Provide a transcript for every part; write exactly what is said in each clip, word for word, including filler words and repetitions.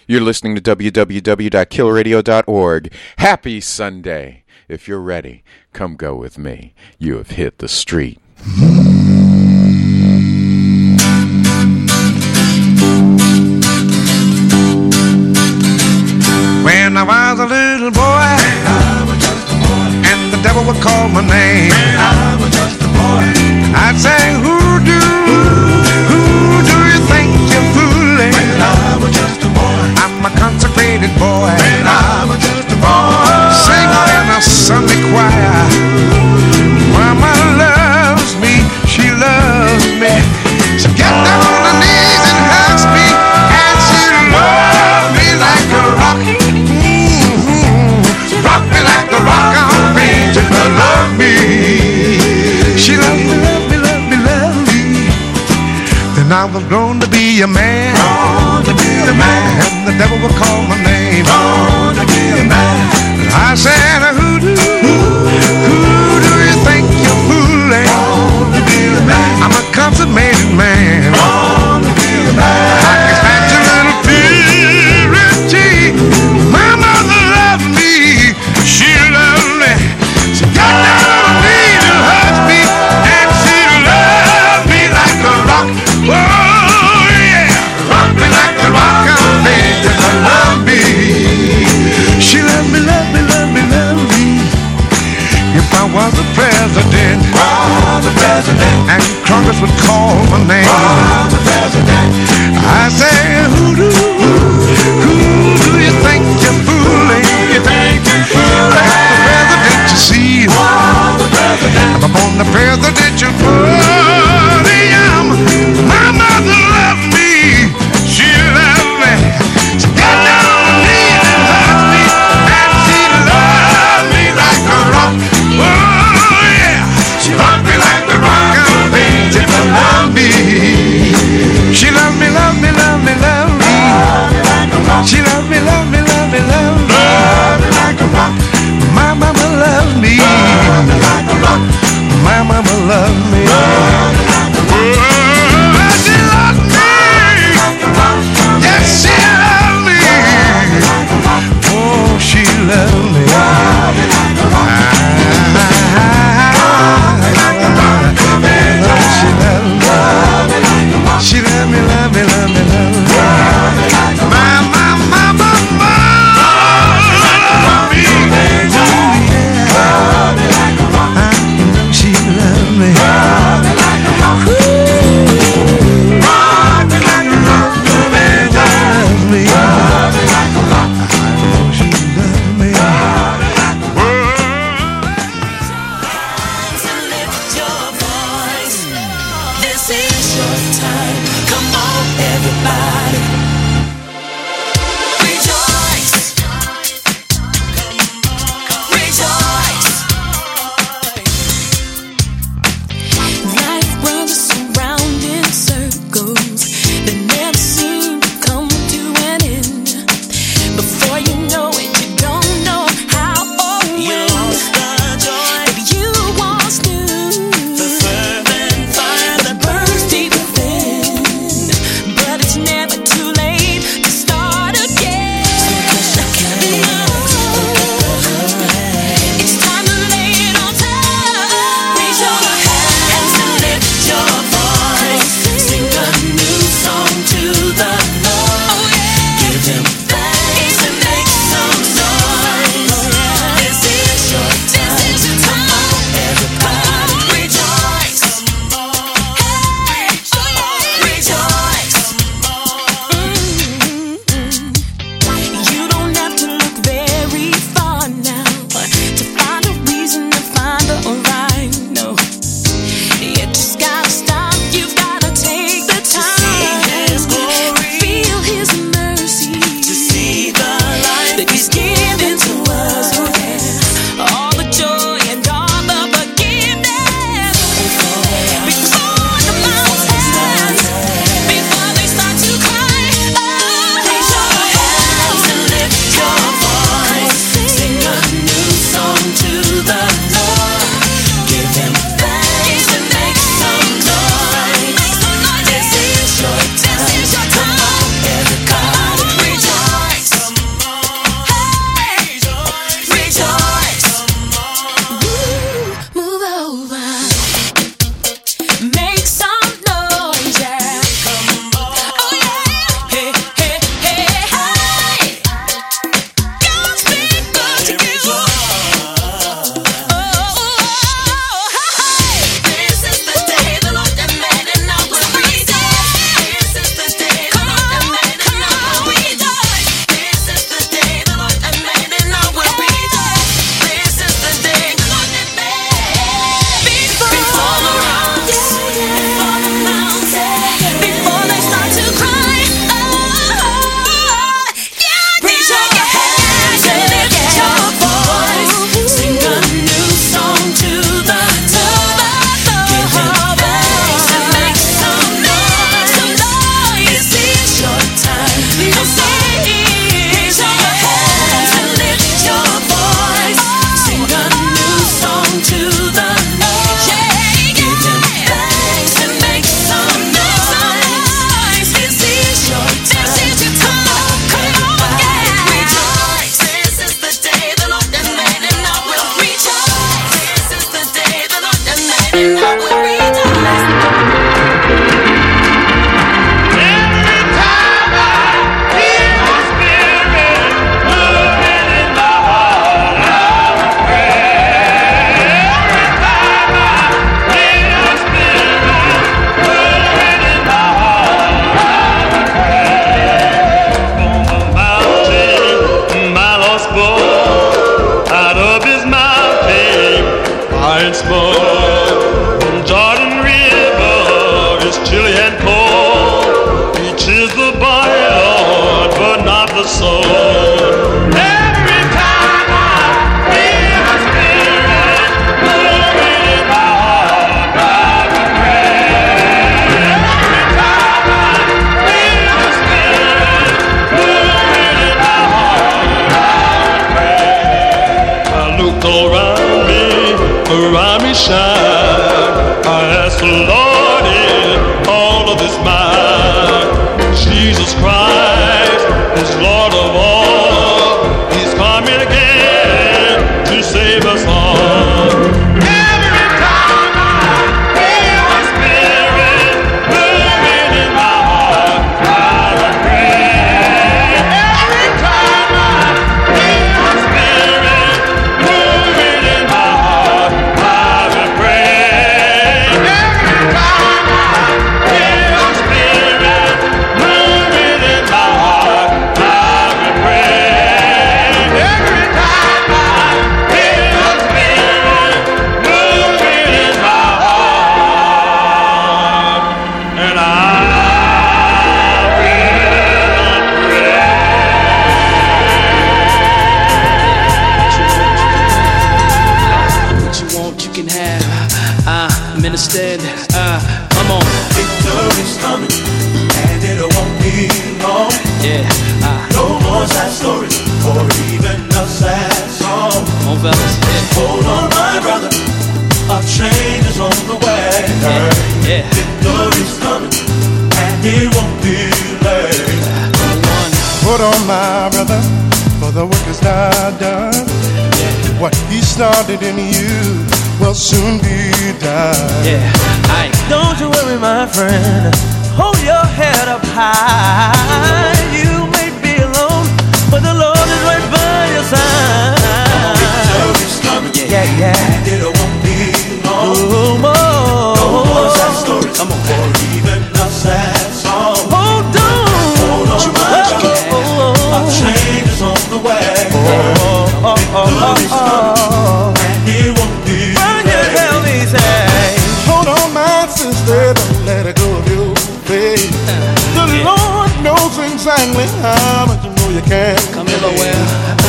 You're listening to w w w dot kill radio dot org. Happy Sunday. If you're ready, come go with me. You have hit the street. When I was a little boy, and the devil would call my name, I'd say, who do, who do you think you're fooling? I'm a consecrated boy, singing in a Sunday choir. Mama loves me, she loves me. She gets down on her knees and hugs me, and she loves me like a rock. Mm-hmm. Rock me like the rock on me, just love me. She loves me, love me, love me, love me. Then I was grown to be a man, born to be a man, and the devil would call my name, born to be a man. And I said, who do, who, who do you think you're fooling? Born to be a man. I'm a consummated man, born to be a man. I can stand your little purity. My mother loved me, she loved me. She got down on her knees and hugged me, and she loved me like a rock. Oh yeah, rock me like the rock on me, just love me. She loved me, love me, love me, love me. If I was the president, was the president, and Congress would call my name, was the president, I say, who do, who do you think you're fooling? You think you're fooling? I'm the president, you see. Was the president. I'm upon the presidential podium. My mother loved me, she loved me. She got down on her knees and hugged me, and she loved me like a rock. Oh yeah, she rocked me like the rock on me, just love me. and smoke. Jordan River is chilly and cold. Beach is the body, Lord, but not the soul. Every time I feel the Spirit moving in my heart, I will pray. Every time I feel the Spirit moving in my heart, I will pray. I looked around me, around me shine. I asked the Lord, is all of this mine? Jesus Christ is Lord of all. He's coming again to save us all. Every time I feel the Spirit moving in my heart, I will pray. Every time I feel the Spirit moving in my heart, I will pray. Every time I feel the Spirit moving in my heart, I will pray. Every time I feel the Spirit moving in my heart, and I What you want, you can have. Uh, I'm in a stand. Uh, come on. Victory's coming, and it won't be long. Yeah. Uh, No more sad stories, or even a sad song. come on, fellas. Yeah. Hold on, my brother, a change is on the way. Yeah. Yeah. Victory's coming, and it won't be late. One. Hold on, my brother, for the work is not done. What he started in you will soon be done. Yeah. Aye. Don't you worry, my friend. Hold your head up high. You may be alone, but the Lord is right by your side. Victory's coming, Yeah, yeah. and it won't be long. Oh, No more sad stories, Come on. or even a sad song. hold on. Hold on, my brother, a change is on the way. Victory's coming, and it won't be Burn your late. hell, he say. Hold on, my sister, don't let it go of your faith. The Lord knows exactly how much more you can. Come here, Lowell.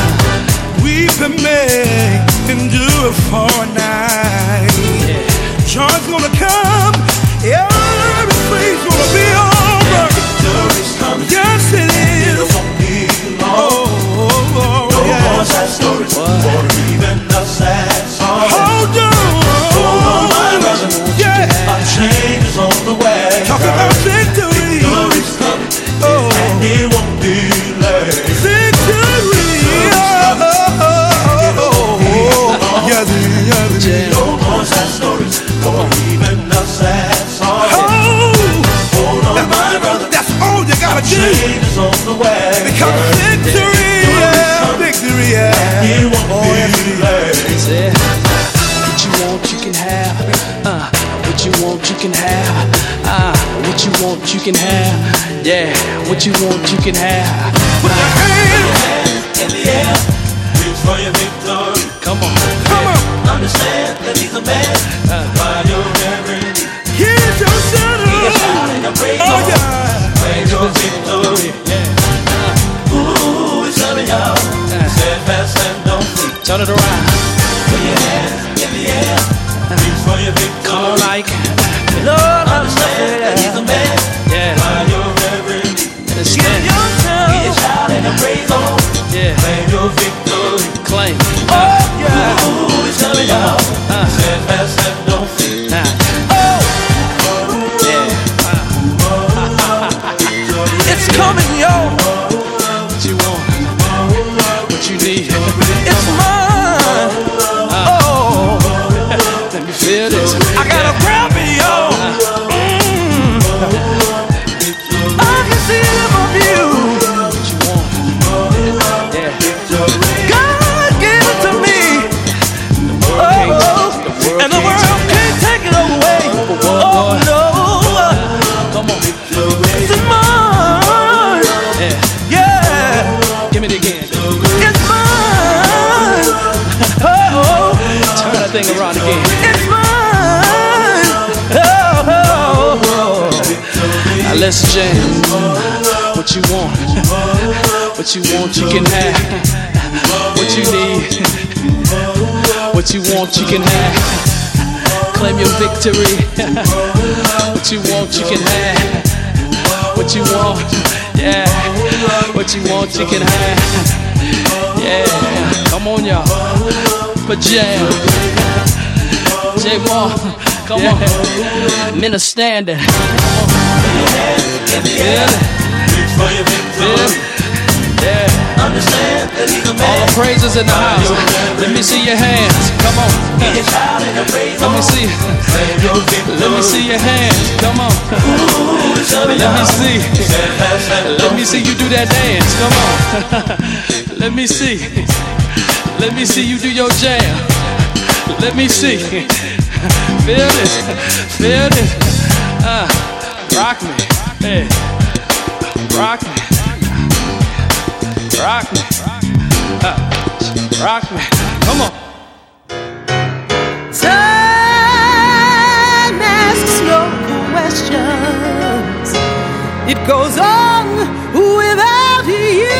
Weeping may endure for a night. Joy's gonna come. Everything's gonna be over. Victory's coming, Yes, it it is. won't be long. Oh, oh, oh, No yeah. more sad stories, or even a sad song. Hold on. Hold on, my brother, Yeah. a change is on the way. Talk about victory. Victory's coming, Oh, and it won't be late. victory. Oh, oh, oh, oh. Yes, it is. Yes, it is. No more sad stories, or even a sad song. Oh, Hold on, my brother, that's all you gotta do. change is on the way. Because victory, yeah, victory, yeah. It won't Oh, yes, it be is. late. Yeah. What you want, you can have. Uh, what you want, you can have. Uh, what you want, you can have. Yeah. What you want, you can have. Put your hands, In the air, reach for your victory. Come on. come on. Understand that he's a man by your every need. Here's your He is shadow. shouting a praise Oh, on yeah. praise your victory. Ooh, it's coming out. Stand fast and don't flee. Turn it around. Put your hands in the air. Reach for your victory. Come on, Ike. Lord, I'm Understand that he's a man Yeah. by your every need. Let's Give stand. He is yourself. shouting a praise on Yeah. claim your victory. Claim. Oh, yeah. Ooh, it's coming out. Stand fast and don't flee. Nah. Oh, Yeah. it's coming, yo. What you want? What you need? It's mine. Oh, Let me feel this. I gotta grab it, yo. Mm. I can see it from you. What you want? Yeah. God gave it to me. Oh, and the world can't take it away. Oh, no. Come on. It's mine. Yeah. Yeah. Give me it again. It's mine. Oh, Turn that thing around again. it's let's jam. What you want, what you want, you can have. What you need, what you want, you can have. Claim your victory. What you want, you can have. What you want, yeah. What you want, you can have. Yeah, come on, y'all. But jam. J Moore, come yeah. on. Men are standing. Yeah. Yeah. Yeah. Understand that he's a man. All the praises in the house. Let me see your hands. Come on. Let me see. Let me see your hands. Come on. Let me see. Let me see you do that dance. Come on. Let me see. Let me see you do your jam. Let me see. Feel it. Feel it. Uh, rock me. Hey. Rock me. Rock me. Uh, rock me. Come on. Time asks no questions. It goes on without you,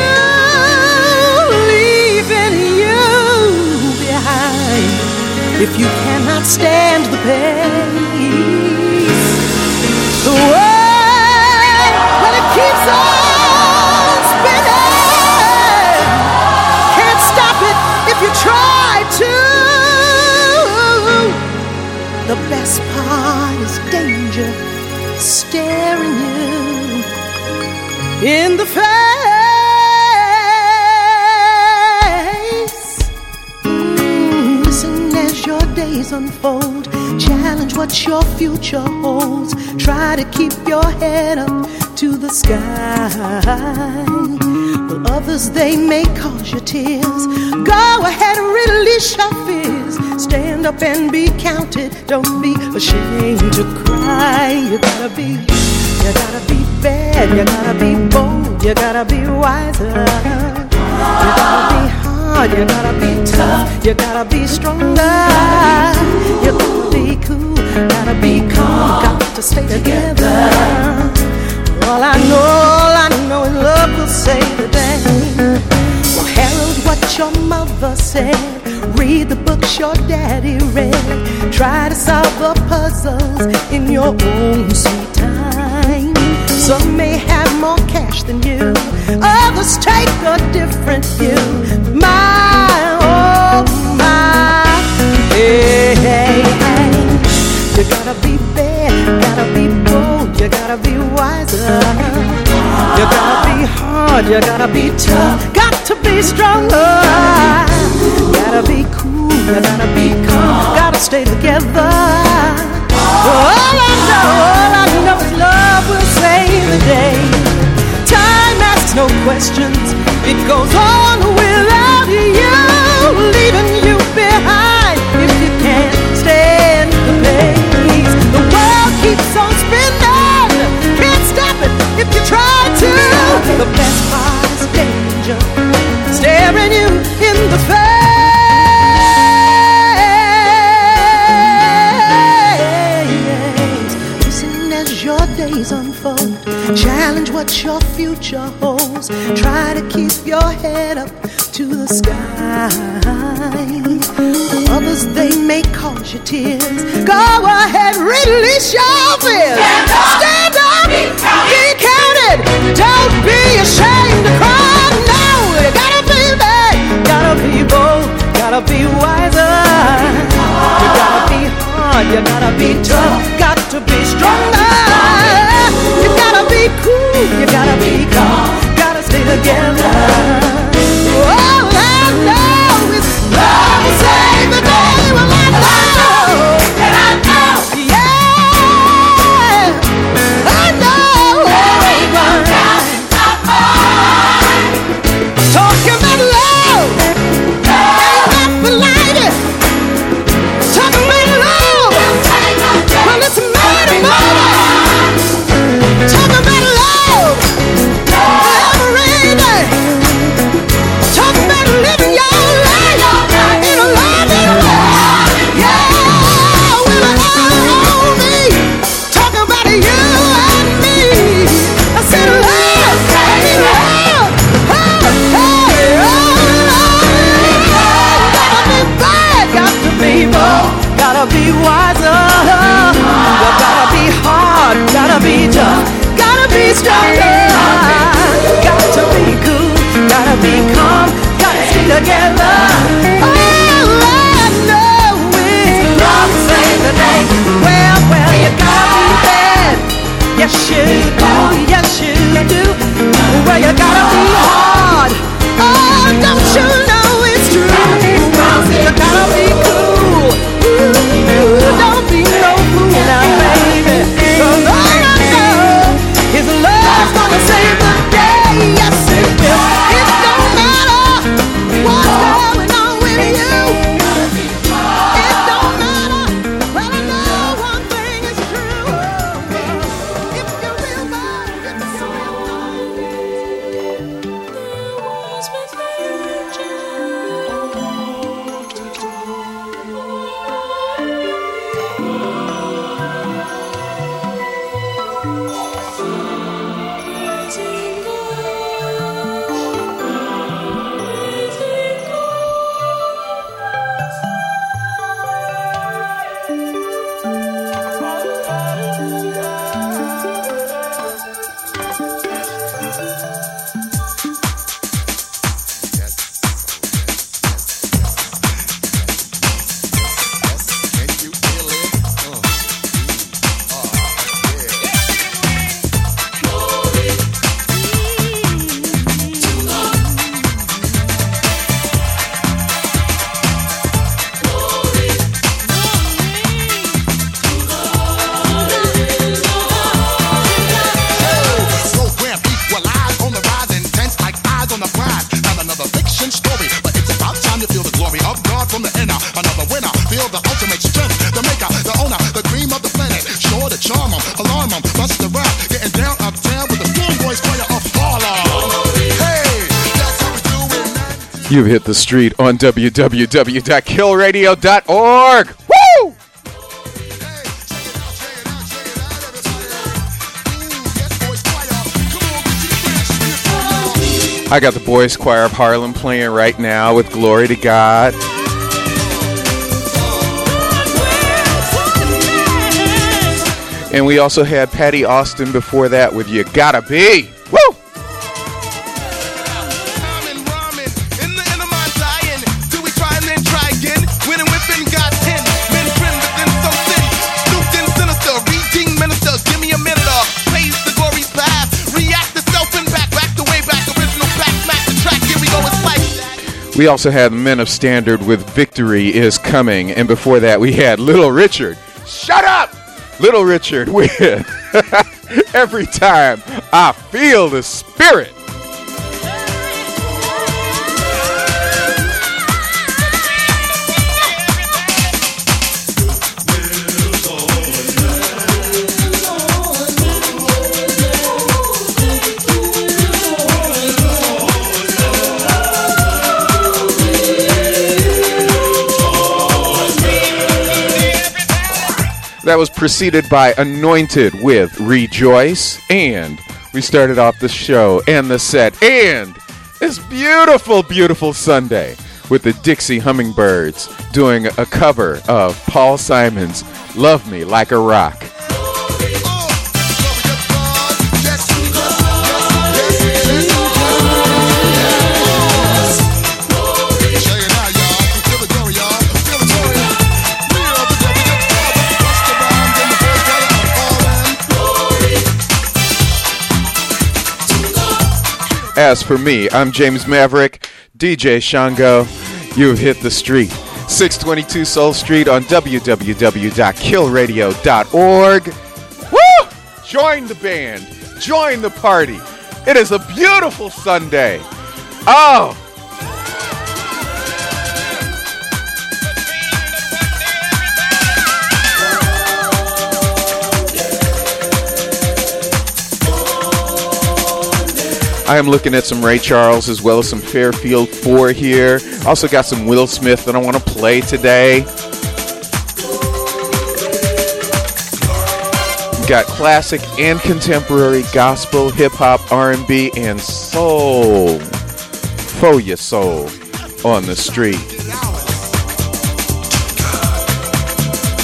leaving you behind. If you cannot stand the pace, the world, well, it keeps on spinning. Can't stop it if you try to. The best part is danger staring you in the face. Mm, listen as your days unfold. Challenge what your future holds. Try to keep your head up to the sky. While others, they may cause you tears. Go ahead and release your fears. Stand up and be counted. Don't be ashamed to cry. You gotta be, you gotta be bad. You gotta be bold. You gotta be wiser. You gotta be hard. You gotta be tough. You gotta be stronger. You gotta be cool. Gotta be calm. Got to stay together. All I know, all I know is love will save the day. Well, herald what your mother said. Read the books your daddy read. Try to solve the puzzles in your own sweet time. Some may have more cash than you. Others take a different view. My, oh my, hey, hey, hey. You gotta be bad, gotta be bold. You gotta be wiser. You gotta be hard, you gotta be tough. Got to be stronger. Gotta be cool, you gotta be calm. Gotta stay together. All I know, all I know is love will save the day. Time asks no questions. It goes on without you, leaving you behind. If you can't stand the pace, the world keeps on spinning. Can't stop it if you try to. The best part is danger staring you in the face. Listen as your days unfold. Challenge what your future holds. Try to keep your head up to the sky. Others, they may cause you tears. Go ahead, release your fears. Stand up, Stand up. Be, counted. be counted. Don't be ashamed to cry. No, you gotta be bad, gotta be bold, gotta be wiser. You gotta be hard, you gotta be tough, got to be stronger. You gotta be cool, you gotta be calm, gotta stay together. All I know is love will save the day. Well, I know, and I know, yeah, I know. There ain't no doubt in my mind. Talking about love, ain't not for lighting. Talking about love, well, it's gotta be wiser. You gotta be hard, gotta be tough, gotta be stronger. Got to be cool, gotta be calm, gotta stay together. All I know is love will save the day. Well, well, you gotta be bad. Yes, you do, yes, you do. Well, you gotta be hard. Oh, don't you know it's true? You gotta be cool. Ooh, don't be no fool now, baby. 'Cause all I know is love's gonna save the day. Yes, it will. It don't matter what's going on with you. It don't matter. But I know one thing is true. If you real love, it's so You've hit the street on w w w dot kill radio dot org. Woo! I got the Boys Choir of Harlem playing right now with Glory to God. And we also had Patty Austin before that with You Gotta Be. Woo! We also had Men of Standard with Victory Is Coming. And before that, we had Little Richard. Shut up! Little Richard with Every Time I Feel the Spirit. That was preceded by Anointed with Rejoice. And we started off the show and the set and this beautiful, beautiful Sunday with the Dixie Hummingbirds doing a cover of Paul Simon's Love Me Like a Rock. As for me, I'm James Maverick, D J Shango. You've hit the street. six twenty-two Soul Street on w w w dot kill radio dot org. Woo! Join the band. Join the party. It is a beautiful Sunday. Oh! I am looking at some Ray Charles as well as some Fairfield four here. Also got some Will Smith that I want to play today. Got classic and contemporary gospel, hip-hop, R and B, and soul. For your soul on the street.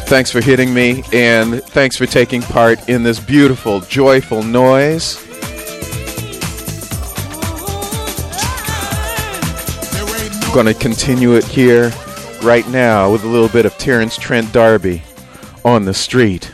Thanks for hitting me, and thanks for taking part in this beautiful, joyful noise. I'm going to continue it here right now with a little bit of Terrence Trent D'Arby, On the Street.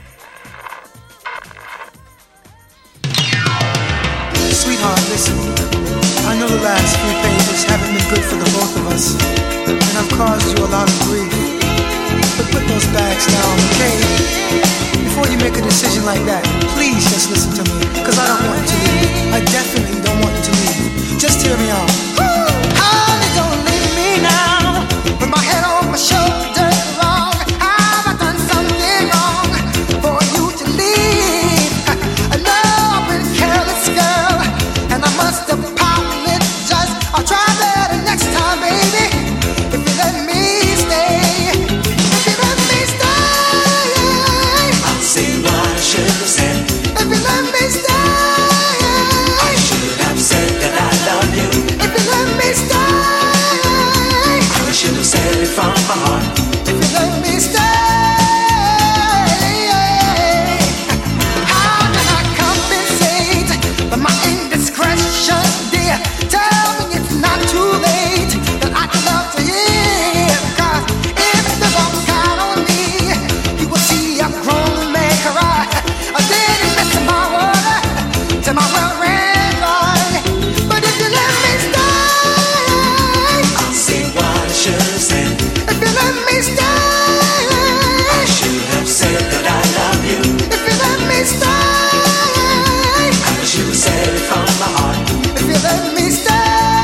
Sweetheart, listen, I know the last few pages haven't been good for the both of us, and I've caused you a lot of grief. But put those bags down, okay? Before you make a decision like that, please just listen to me, because I don't want you to leave. I definitely don't want you to leave. Just hear me out. Honey, don't leave me now, with my head on my shoulders wrong. Have I done something wrong for you to leave? I know I've been a careless girl, and I must apologize. I'll try better next time, baby, if you let me stay. From my heart, if you let me stay, how can I compensate for my indiscretion, dear? Tell me it's not too late, that I'd love to hear. Cause if you don't count on me, you will see a grown man cry. I didn't miss my water till my well ran dry. But if you let me stay, I'll see what I should have said. let me stay. I should have said that I love you. If you let me stay, I should have said it from my heart. if you let me stay.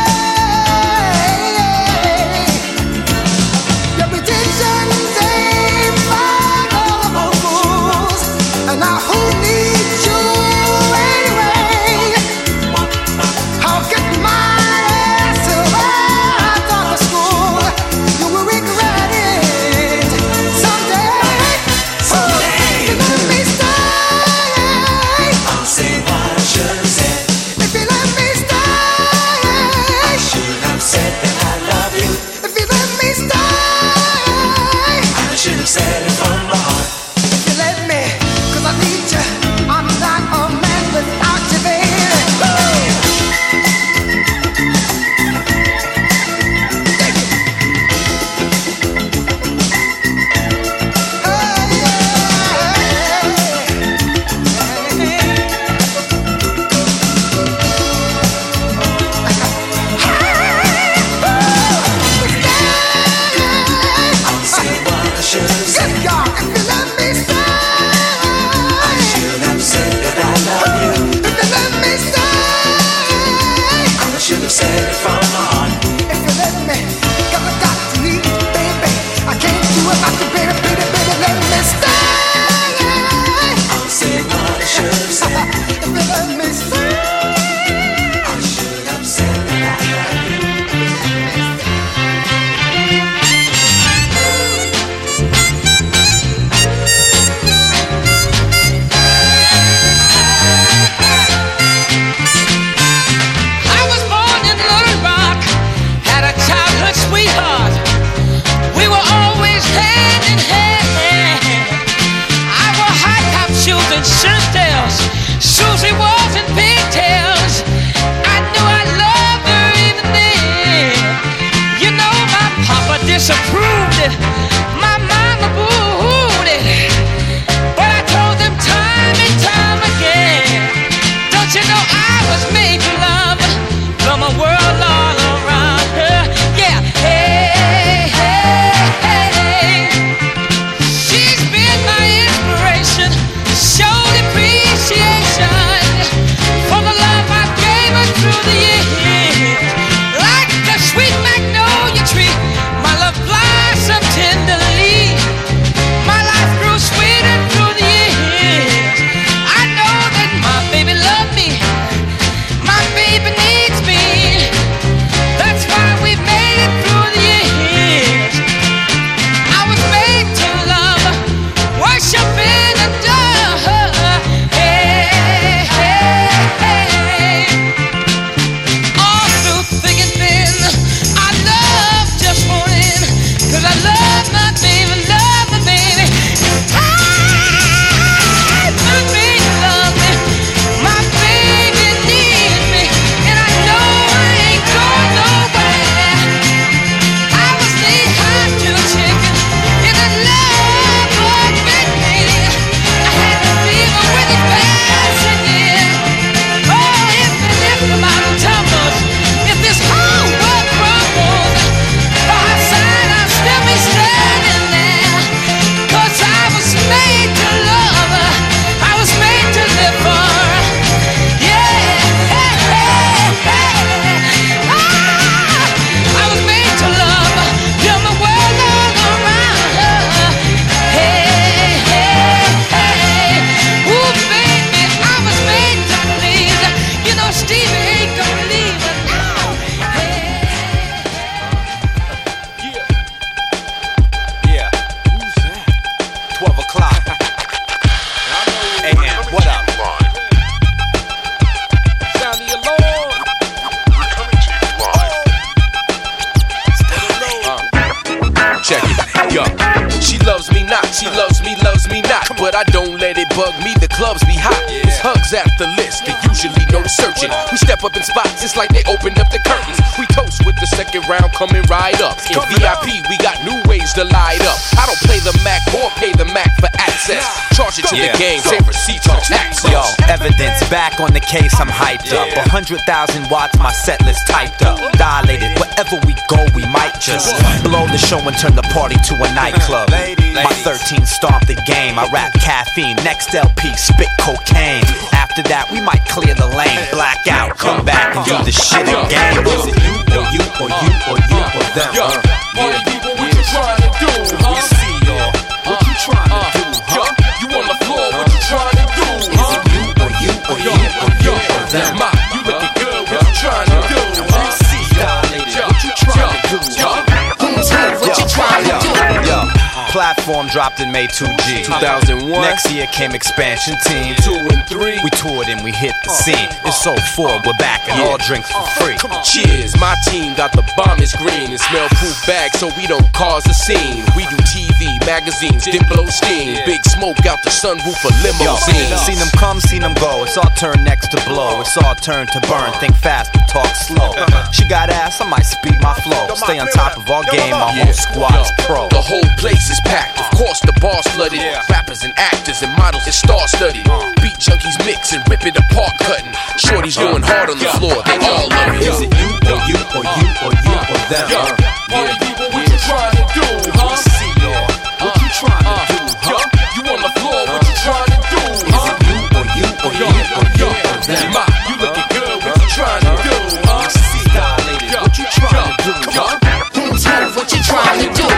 but I don't let it bug me. The clubs be hot, it's hugs at the list. There usually no searching. We step up in spots, it's like they opened up the curtains. We toast with the second round coming right up. In V I P, we got new ways to light up. I don't play the Mac or pay the Mac for access. Charge it to yeah. the game, save receipts on taxes. Yo, evidence back on the case, I'm hyped up. A hundred thousand watts, my set list typed up. Dilated, wherever we go, we might just blow the show and turn the party to a nightclub. My thirteen stomped the game, I rap caffeine. Next L P, spit cocaine. After that, we might clear the lane. Black out, come back and do the shit again. Is it you or you or you or you or them? Yo, party people, what you trying to do? We see y'all, what you trying to do? Huh? You on the floor, what you trying to do? Is it you or you or you or you or them? Ma, you looking good, what you trying to do? We see dilated, what you trying to do? Who's here, what you trying to do? Yo, platform dropped in May two G. two thousand one. Next year came expansion team. Two and three. We toured and we hit the scene. It's so four, we're back and Yeah. all drinks for free. Cheers, my team got the bombest green and smell proof bags so we don't cause a scene. We do T V, magazines, Diplo steam. Big smoke out the sunroof of Yo, limousines. seen them come, seen them go. It's our turn next to blow. It's our turn to burn. Think fast, but talk slow. She got ass, I might speed my flow. Stay on top of our game, my whole squad's pro. The whole place is packed. Of course, the bar's flooded. Rappers and actors and models is star studied. Beat junkies mix and rip it apart, cutting. Shorties going hard on the floor. They all love it. Is it you or you or you or you or them? Yo, party people, what you trying to do? We see y'all, what you trying to do? Yo, you on the floor, what you trying to do? Is it you or you or you or you or them? Ma, you looking good, what you trying to do? We see dilated, what you trying to do? Who's here, what you trying to do?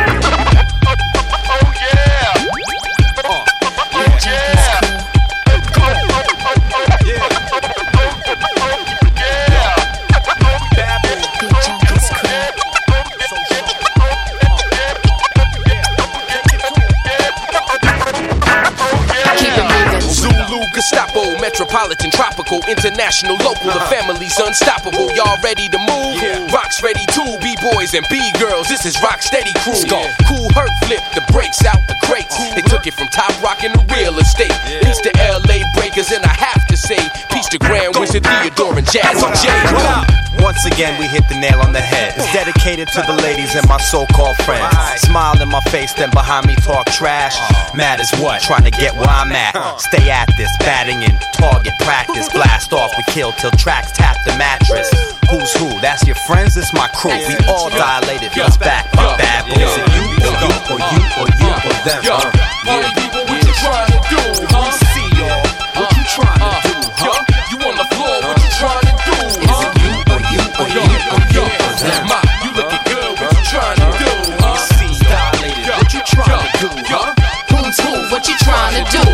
Gestapo, metropolitan, tropical, international, local. The family's unstoppable. Y'all ready to move? Rocks ready too. B-boys and B-girls. This is Rock Steady Crew. Cool Herc flip the brakes out the crates. They took it from top rockin' to real estate. Peace to L A Breakers, and I have to say, peace to Grand Wizard Theodore and Jazzy J. Once again, we hit the nail on the head. It's dedicated to the ladies and my so-called friends. Smile in my face, then behind me talk trash. Mad as what? Trying to get where I'm at. Stay at this, batting in, target practice. Blast off, we kill till tracks tap the mattress. Who's who? That's your friends, it's my crew. We all dilated, let's back my bad boys. Is it you or you or you or you or them? Yo, party people, what you trying to do? We see y'all, what you trying to do? Yo, you on the floor, what you trying to do? Is it you or you or you or you or them? Ma, you looking good, what you trying to do? We see dilated, what you trying to do? Who's who, what you trying to do?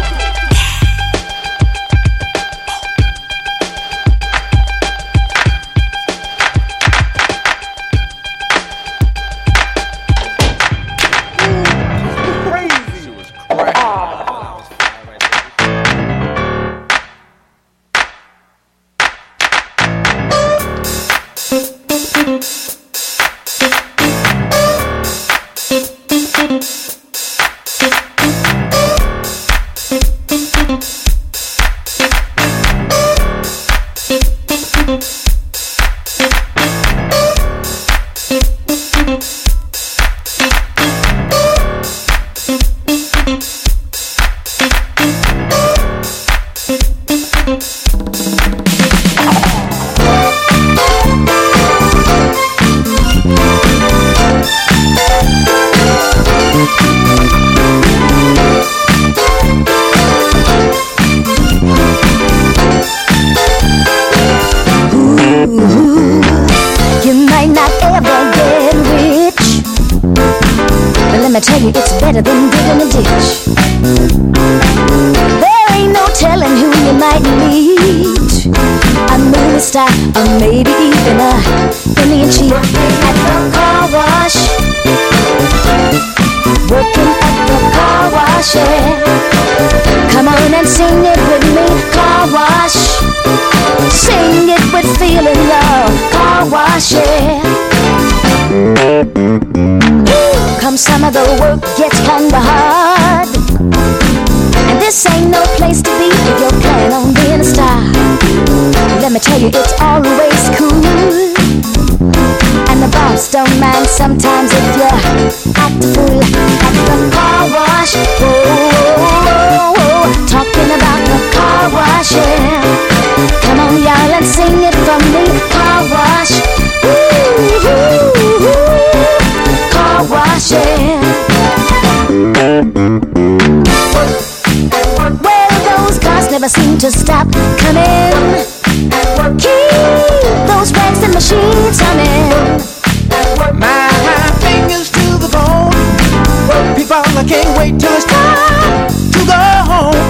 I tell you it's better than digging a ditch. There ain't no telling who you might meet. A movie star, or maybe even a Indian chief at the car wash. Working at the car wash, yeah. Come on and sing it with me, car wash. Sing it with feeling, love, car wash, yeah. Come some of the work gets kinda hard, and no place to be if you're planning on being a star. Let me tell you, it's always cool. And the boss don't mind sometimes if you act a fool at the car wash. Oh, oh, oh, oh, talking about the car wash, yeah. Come on, y'all, and sing it from me. Car wash, ooh, ooh, ooh. Car wash, yeah. Well, those cars never seem to stop coming. Keep those rags and machines humming. My fingers to the bone. People, I can't wait till it's time to go home.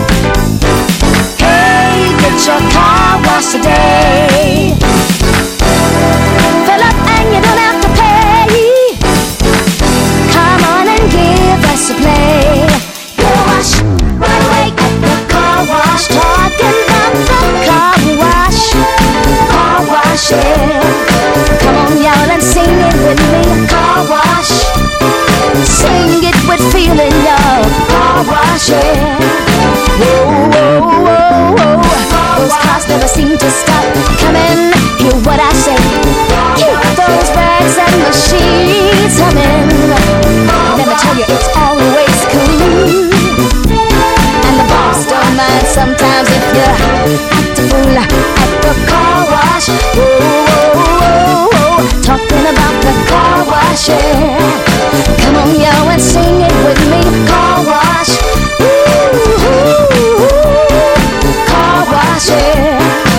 Hey, get your car washed today. Fill up and you don't have to pay. Come on and give us a play. You wash right away at the car wash. Talking about the car wash. Car wash, yeah. Come on, y'all, and sing it with me. Car wash. Sing it with feeling, y'all. Car wash, yeah. Whoa, whoa, whoa, whoa. Those cars never seem to stop coming. Hear what I say. Keep those rags and machines humming. Let me tell you, it's always cool. And the boss don't mind sometimes if you act a fool at the car wash. Whoa, whoa, whoa. Talking about the car wash, yeah. Come on, yo, and sing it with me. Car wash. Ooh, ooh, ooh. Car wash, yeah.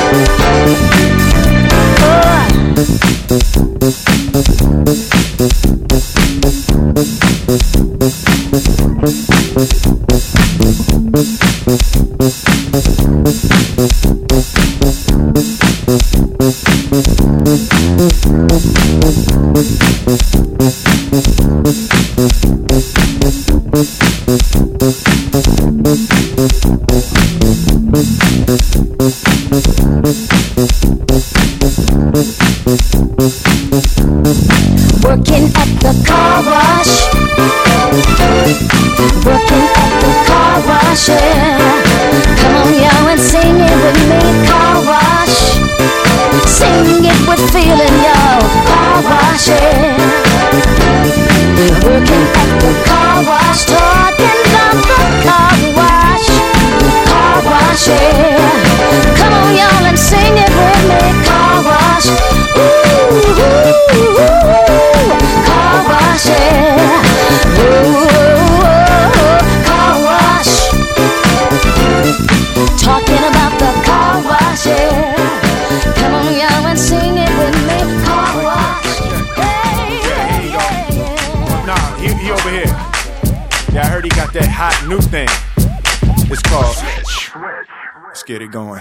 Working at the car wash. Working at the car wash, yeah. Come on, yo, and sing it with me. Car wash. Sing it with feeling, yo. Car wash, yeah. Working at the car wash. Talking about the car wash. Car wash, yeah. Come on, y'all, and sing it with me. Car wash. Ooh, ooh, ooh. Car wash, yeah. Ooh, car wash. Talking about the car wash, yeah. Come on, y'all, and sing it with me. Car wash. Hey, yeah, yeah, yeah. Nah, he, he over here. Yeah, I heard he got that hot new thing. It's called Switch. Let's get it going.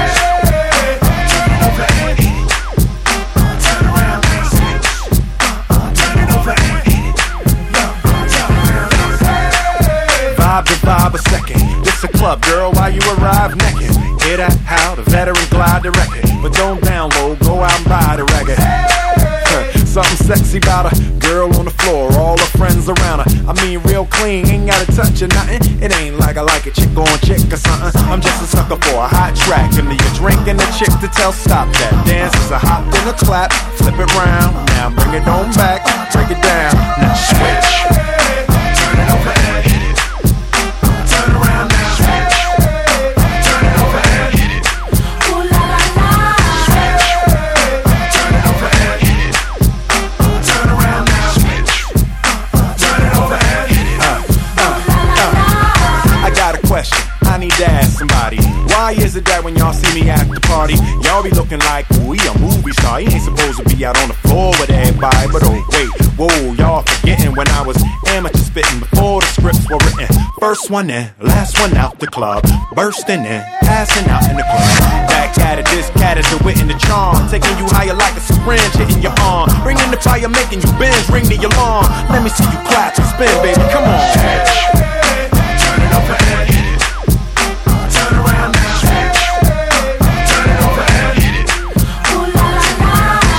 Vibe to vibe a second. This a club, girl, while you arrive naked. Hear that? How the veteran glide the record. But don't download, go out and buy the record. Something sexy about a girl on the floor, all her friends around her. I mean, real clean, ain't gotta touch or nothing. It ain't like I like a chick on chick or something. I'm just a sucker for a hot track. And you're drinking the chick to tell stop that. Dance is a hop, then a clap, flip it round. Now bring it on back, break it down. Now switch. Turn it over and hit it. Turn around now. Switch. Turn it over and hit it. Ooh la la la. Switch. Turn it over and hit it. Turn around now. Switch. Turn it over and hit it. Uh, uh, uh. I got a question. I need to ask somebody. Why is it that when y'all see me at the party, y'all be looking like, ooh, he a movie star? He ain't supposed to be out on the floor with everybody. But oh, wait, whoa, y'all forgetting when I was amateur spitting before the scripts were written. First one in, last one out the club. Bursting in, passing out in the club. Back at it, this cat is the wit and the charm. Taking you higher like a syringe hitting your arm. Bringing the fire, making you bend, ring the alarm. Let me see you clap and spin, baby, come on. Turn it over and hit it. Turn around now. Turn it over and hit it. Ooh la la la.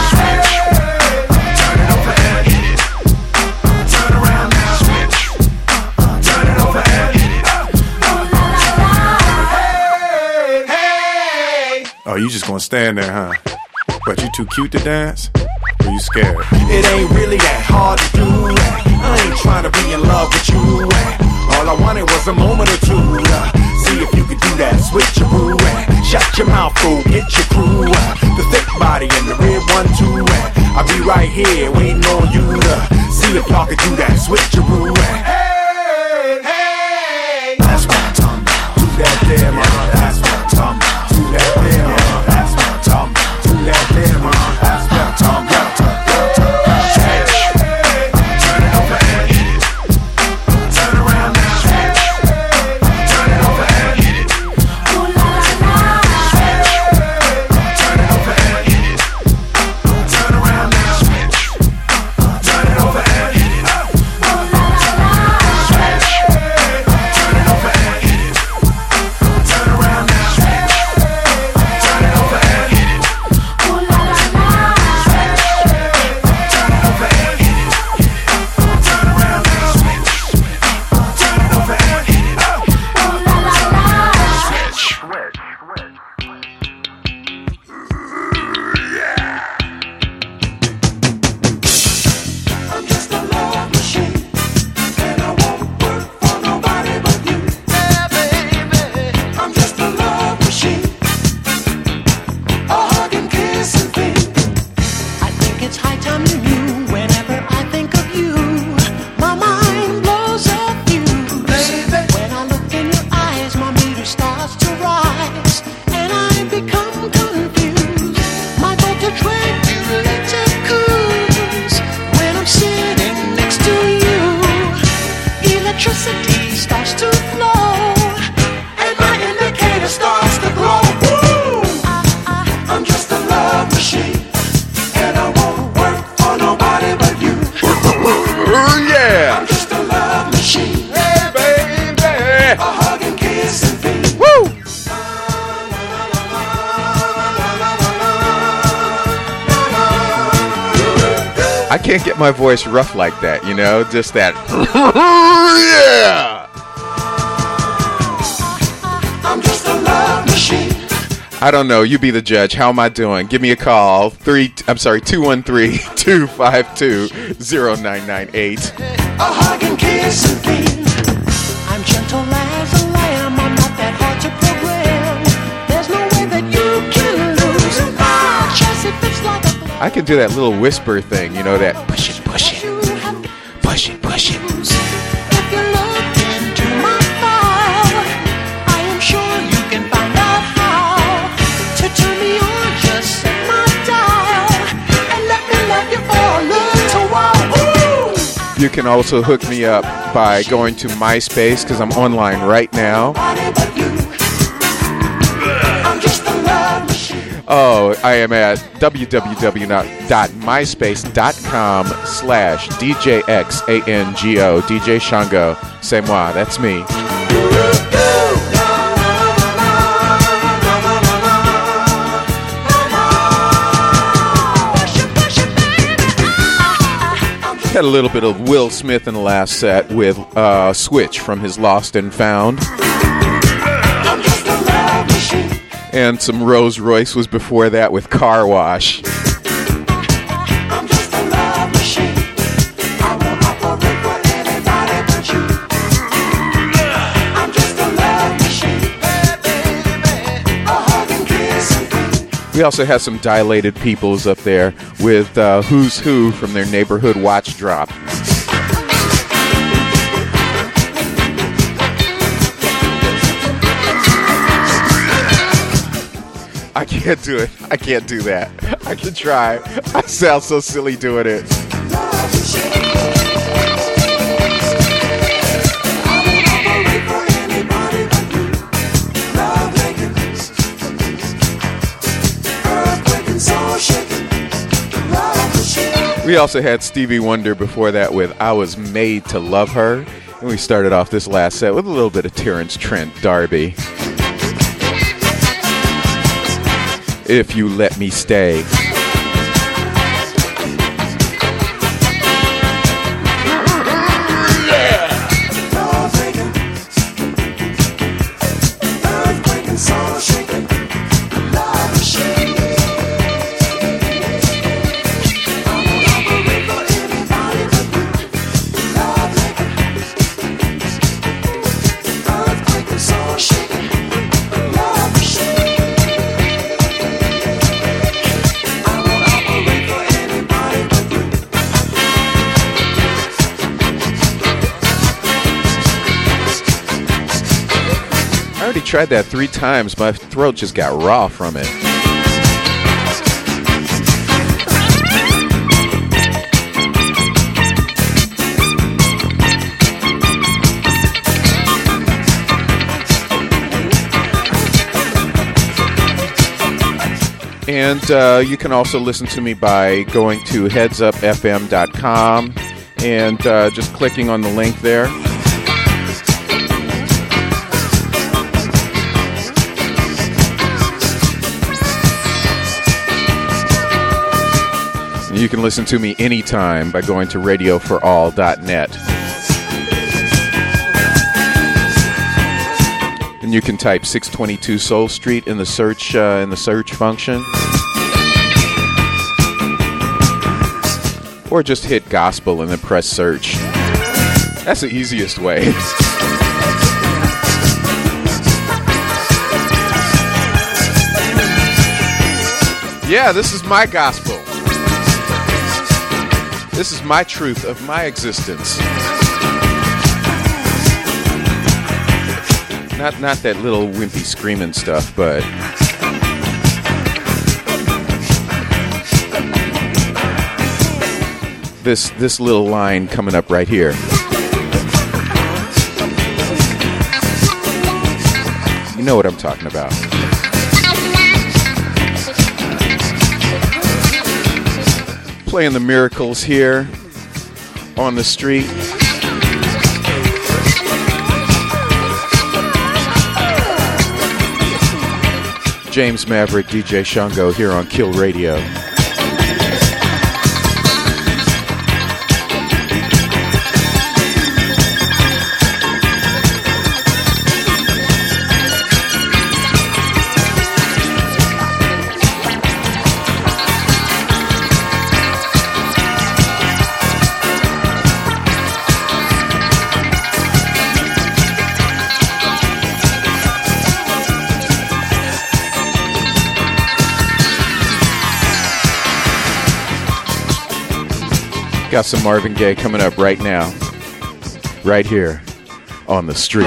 Turn it over and hit it. Turn around now. Turn it over and hit it. Ooh la la la. gonna stand there, huh? But you too cute to dance? Or you scared? It ain't really that hard to do. I ain't trying to be in love with you. All I wanted was a moment or two. See if you could do that switcheroo. Shut your mouth, fool, get your crew. The thick body and the red one too. I'll be right here waiting on you to see if y'all could do that switcheroo. Hey, hey, that's what I'm talking about. Do that there, man. That's what I'm talking about. Do that there, man. That's what I'm talking about. Do that there, man. That's what I'm talking about. Turn it over and hit it. Turn around now. Turn it over and hit it. Ooh la la la. Turn it over and hit it. Turn around now. Turn it over and hit it. Ooh la la la. Turn it over and hit it. Turn around now. Turn it over and hit it. Ooh la la la. Turn it over and hit it. Turn around now. Turn it over and hit it. Ooh la la la. I'm just a love machine, and I won't work for nobody but you. Yeah, baby. I'm just a love machine, a hug and kiss and feed. I think it's high time you knew. Whenever I think of you, my mind blows up you, baby. When I look in your eyes, my meter starts to rise, and I become confused. My voltage regulator cools when I'm sitting next to you. Electricity starts to flow, And my indicator starts to glow. Woo! I'm just a love machine, and I won't work for nobody but you. Yeah. I'm just a love machine, Hey, baby. a hug and kiss and feed. Woo! I can't get my voice rough like that, you know? Just that. Yeah. I'm just a love machine. I don't know. You be the judge. How am I doing? Give me a call. Three. I'm sorry. two one three, two five two, zero nine nine eight. A hug and kiss and feed. I'm gentle as a lamb. I'm not that hard to program. There's no way that you can lose. My chest, it fits like a glove. I can do that little whisper thing. You know that. Push it, push it, You have push it, push it. if you look into my file, I am sure you can find out how to turn me on. Just set my dial and let me love you for a little while. Ooh. You can also hook me up by going to MySpace because I'm online right now. Nobody but you. I'm just a love machine. Oh, I am at www.myspace.com slash DJXANGO, D J Shango. C'est moi, that's me. Had a little bit of Will Smith in the last set with uh, Switch from his Lost and Found. I'm just a love machine. And some Rolls Royce was before that with Car Wash. I'm just a love machine. I won't operate for anybody but you. I'm just a love machine. A hug and kiss and feed. We also had some Dilated Peoples up there with uh, Who's Who from their Neighborhood Watch Drop. I can't do it. I can't do that. I can try. I sound so silly doing it. We also had Stevie Wonder before that with I Was Made to Love Her. And we started off this last set with a little bit of Terrence Trent D'Arby. If You Let Me Stay. Earthquake and soul shaking, love shaking. already tried that three times. My throat just got raw from it. And uh, you can also listen to me by going to heads up f m dot com and uh, just clicking on the link there. You can listen to me anytime by going to radio for all dot net. And you can type six twenty-two Soul Street in the search uh, in the search function. Or just hit gospel and then press search. That's the easiest way. Yeah, this is my gospel. This is my truth of my existence. Not not that little wimpy screaming stuff, but this this little line coming up right here. You know what I'm talking about. Playing the Miracles here on the street. James Maverick, D J Shango here on Kill Radio. Got some Marvin Gaye coming up right now, right here on the street.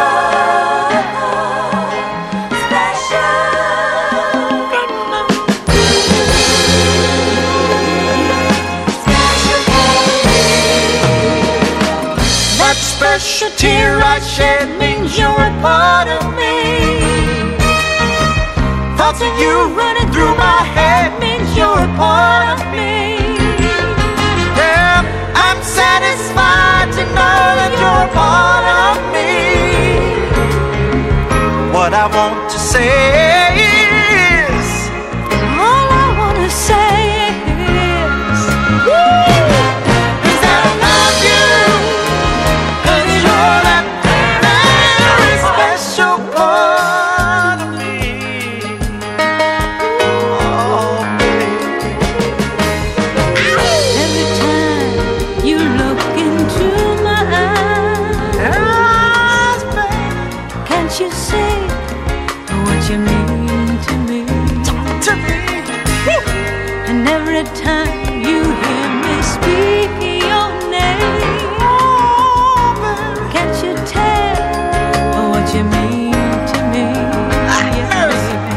That special tear I shed means you're a part of me. Thoughts of you running through my head means you're a part of me. Satisfied to know that you're a part of me. What I want to say is, all I want to say is, is that I love you, 'cause you're that very special part of me. Oh, baby. Every time you look into my eyes, babe, can't you see what you mean to me? To me. Woo. And every time you hear me speak your name, oh, babe, can't you tell what you mean to me? Yeah,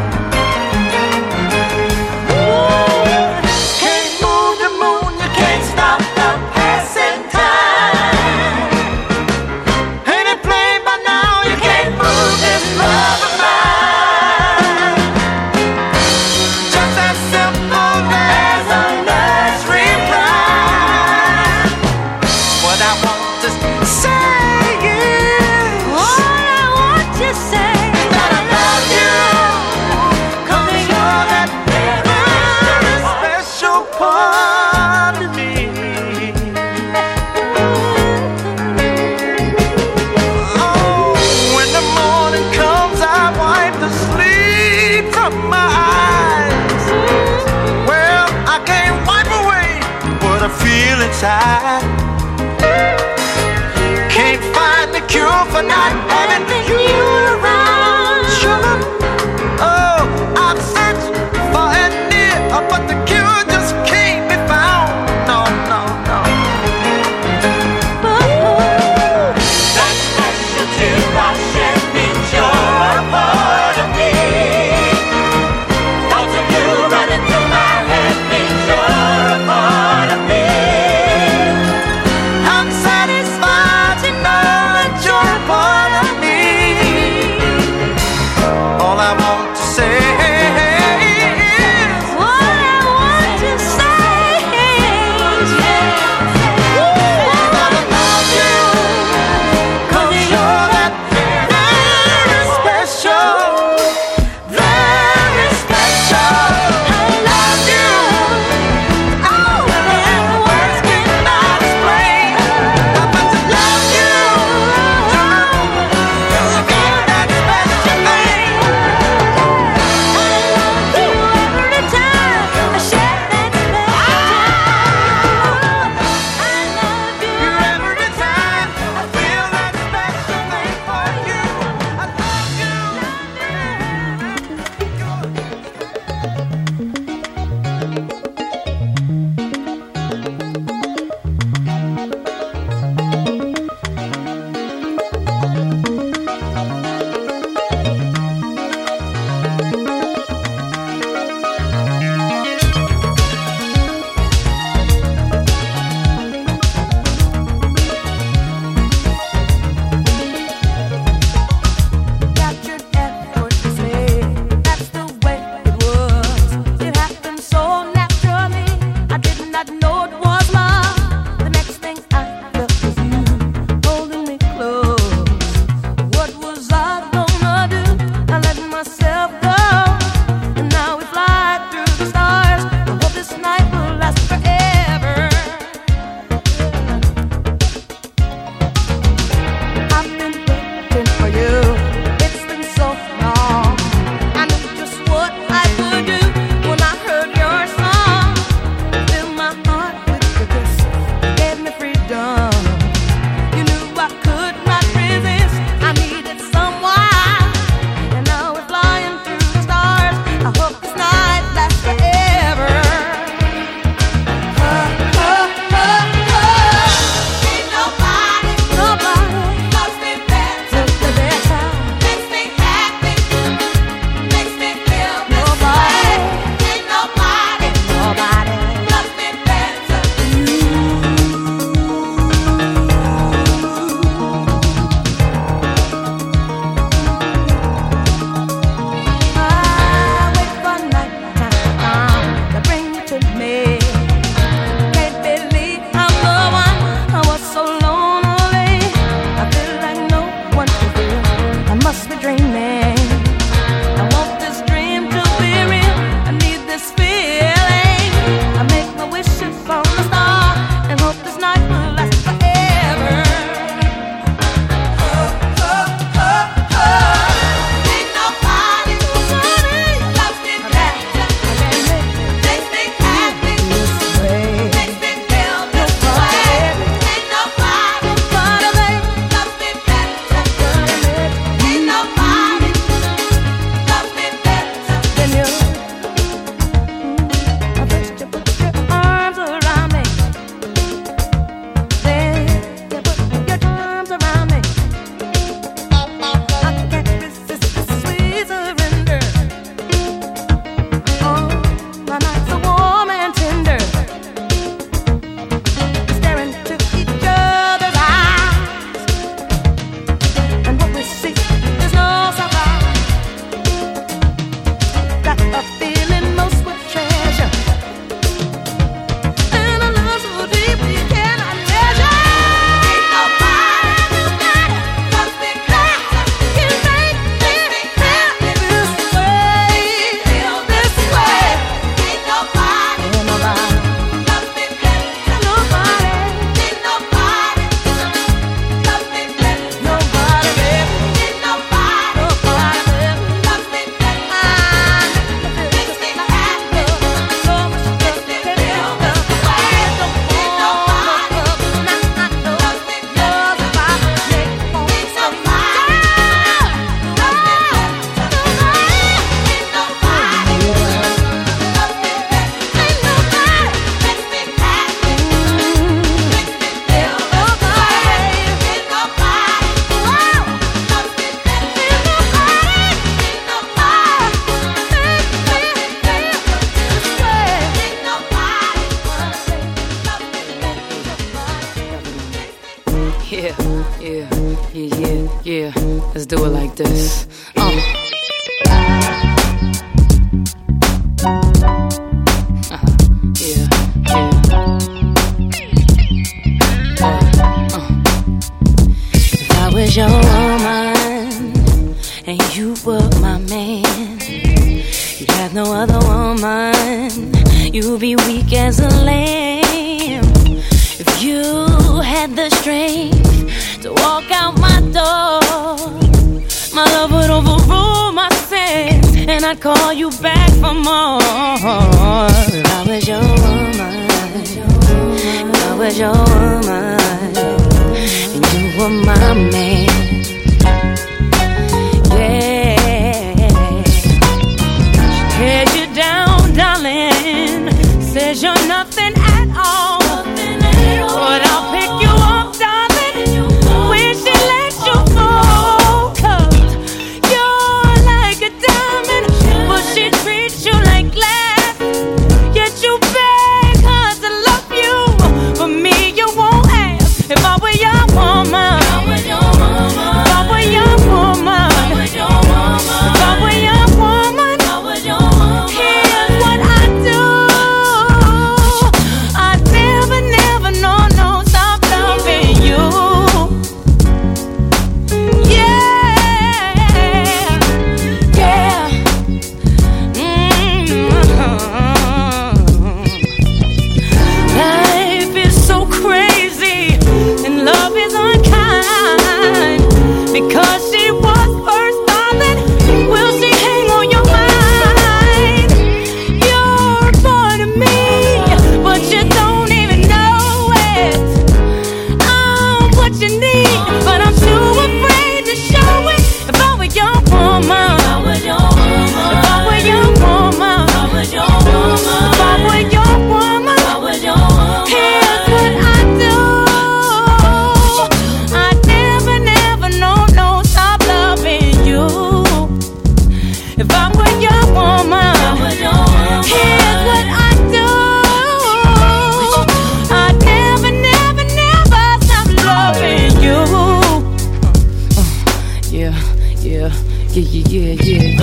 baby. Can't move the moon, you can't stop the passing time. Ain't it plain by now you can't move this love of mine? Just as simple as a nursery rhyme. What I want to say is, all I want to say is that I love you, 'cause you're that very special part of me. Oh, when the morning comes, I wipe the sleep from my eyes. Well, I can't wipe away what I feel inside. Can't find the cure for not having you around, sugar. Oh, I've searched far and near, but the cure just can't be found. No, no, no. That special tear I shed means you're Yeah, yeah, yeah, yeah, yeah. Let's do it like this. Uh. Was your woman and you were my man, you'd have no other woman, you'd be weak as a lamb. If you had the strength to walk out my door, my love would overrule my sins and I'd call you back for more. If I was your woman, if I was your woman, you were my man, yeah. Head you down, darling, says you're nothing at all, but I'll pick you up, darling, when she lets you fall. 'Cause you're like a diamond, but she treats you like glass. Yet you beg her to love you, for me you won't ask. If I were your woman, if I were your woman, if I were your woman, if I were your woman, here's what I do. I never, never, no, no, stop loving you. Yeah, yeah. Mm-hmm. Life is so crazy and love is unkind, because she was first, darling. Will she hang on your mind? You're a part of me, but you don't even know it. I'm what you need, but I'm too afraid to show it. If I were your woman, if I were your woman, if I were your woman, if I were your woman, if I were your woman, if I were your woman, here's what I do. I never, never, no, no, stop loving you. If I were your woman, here's what I do. I never, never, never stop loving you. Uh, yeah, yeah, yeah, yeah, yeah, yeah, yeah.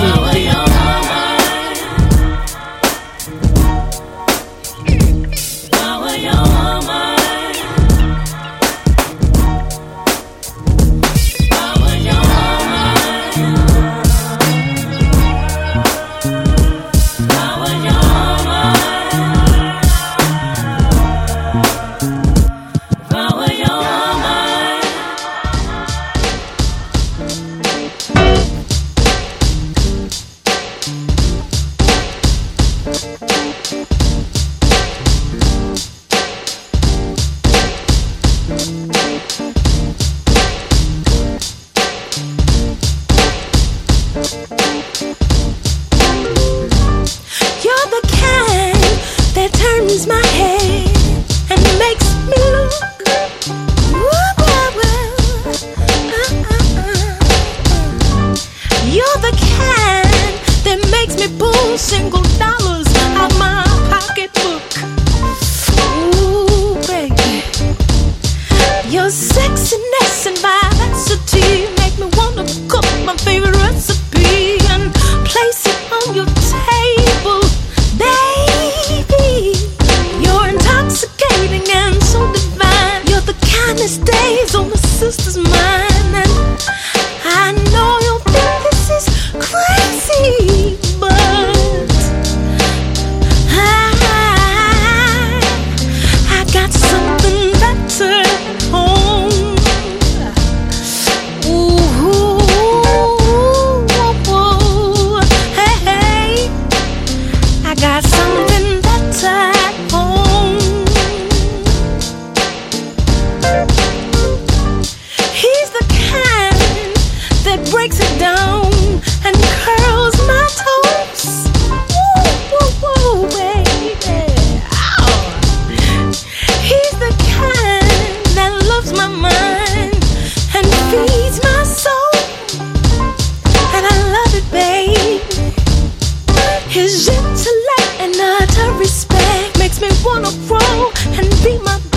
You're the kind that turns my head and makes me look. Woo, woo, woo. Uh, uh, uh. You're the kind that makes me pull single dollars out my pocketbook. Ooh, baby. Your sexiness and vivacity make me wanna cook my favorite recipe and place it on your table, baby. You're intoxicating and so divine. You're the kind that stays on the sister's mind, and I know you'll think this is crazy, but I, I got something better at home. Ooh, hey, hey, I got something better at home. He's the kind that breaks it down and curls my toes. Woo, woo, woo, baby. Ow. He's the kind that loves my mind and feeds my soul, and I love it, babe. His intellect and utter respect makes me wanna grow and be my